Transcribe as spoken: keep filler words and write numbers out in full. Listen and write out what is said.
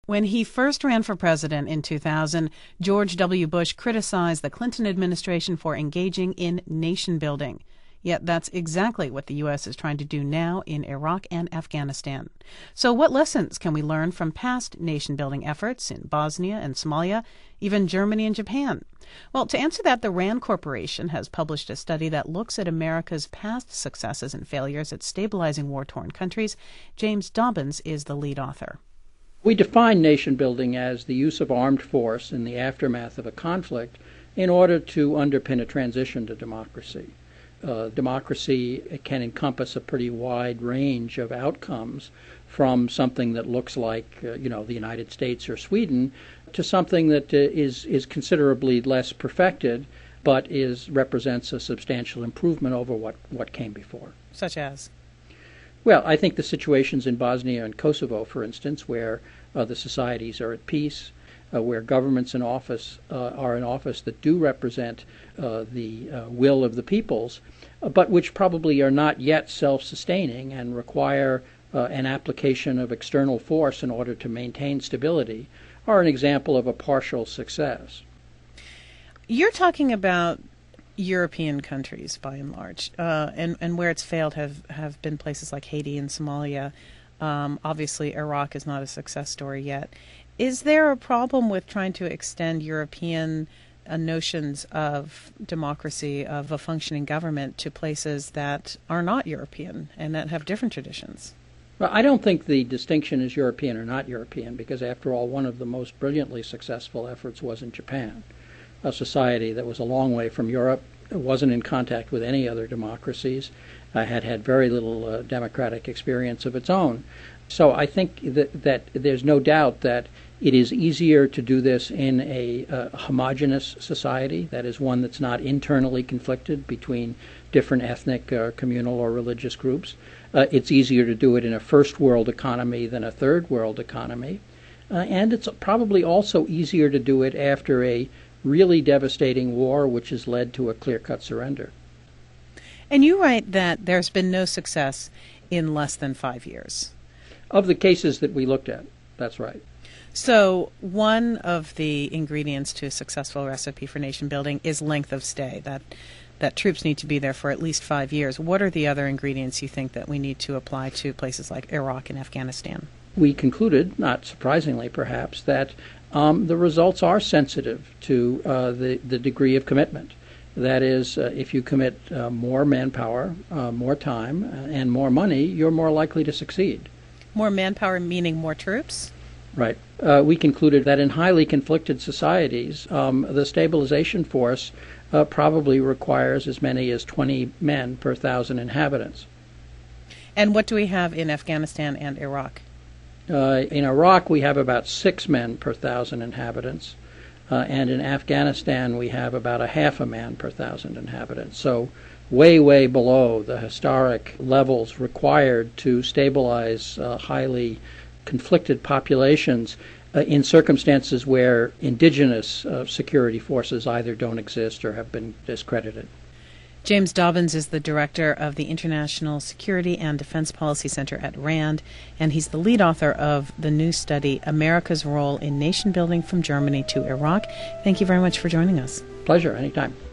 When he first ran for president in two thousand, George W. Bush criticized the Clinton administration for engaging in nation building. Yet that's exactly what the U S is trying to do now in Iraq and Afghanistan. So what lessons can we learn from past nation-building efforts in Bosnia and Somalia, even Germany and Japan? Well, to answer that, the RAND Corporation has published a study that looks at America's past successes and failures at stabilizing war-torn countries. James Dobbins is the lead author. We define nation-building as the use of armed force in the aftermath of a conflict in order to underpin a transition to democracy. Uh, democracy can encompass a pretty wide range of outcomes, from something that looks like, uh, you know, the United States or Sweden, to something that uh, is is considerably less perfected, but is represents a substantial improvement over what, what came before. Such as? Well, I think the situations in Bosnia and Kosovo, for instance, where uh, the societies are at peace, Uh, where governments in office uh, are in office that do represent uh, the uh, will of the peoples, uh, but which probably are not yet self-sustaining and require uh, an application of external force in order to maintain stability, are an example of a partial success. You're talking about European countries, by and large, uh, and, and where it's failed have, have been places like Haiti and Somalia. Um, obviously, Iraq is not a success story yet. Is there a problem with trying to extend European uh, notions of democracy, of a functioning government, to places that are not European and that have different traditions? Well, I don't think the distinction is European or not European, because after all, one of the most brilliantly successful efforts was in Japan, a society that was a long way from Europe, wasn't in contact with any other democracies, uh, had had very little uh, democratic experience of its own. So I think that, that there's no doubt that it is easier to do this in a uh, homogeneous society, that is, one that's not internally conflicted between different ethnic, uh, communal, or religious groups. Uh, it's easier to do it in a first world economy than a third world economy. Uh, and it's probably also easier to do it after a really devastating war, which has led to a clear-cut surrender. And you write that there's been no success in less than five years. Of the cases that we looked at, that's right. So one of the ingredients to a successful recipe for nation building is length of stay, that that troops need to be there for at least five years. What are the other ingredients you think that we need to apply to places like Iraq and Afghanistan? We concluded, not surprisingly perhaps, that um, the results are sensitive to uh, the, the degree of commitment. That is, uh, if you commit uh, more manpower, uh, more time, uh, and more money, you're more likely to succeed. More manpower meaning more troops? Right. Uh, we concluded that in highly conflicted societies, um, the stabilization force uh, probably requires as many as twenty men per thousand inhabitants. And what do we have in Afghanistan and Iraq? Uh, in Iraq, we have about six men per thousand inhabitants. Uh, and in Afghanistan, we have about a half a man per thousand inhabitants. So way, way below the historic levels required to stabilize uh, highly conflicted populations uh, in circumstances where indigenous uh, security forces either don't exist or have been discredited. James Dobbins is the director of the International Security and Defense Policy Center at RAND, and he's the lead author of the new study, America's Role in Nation Building from Germany to Iraq. Thank you very much for joining us. Pleasure, anytime.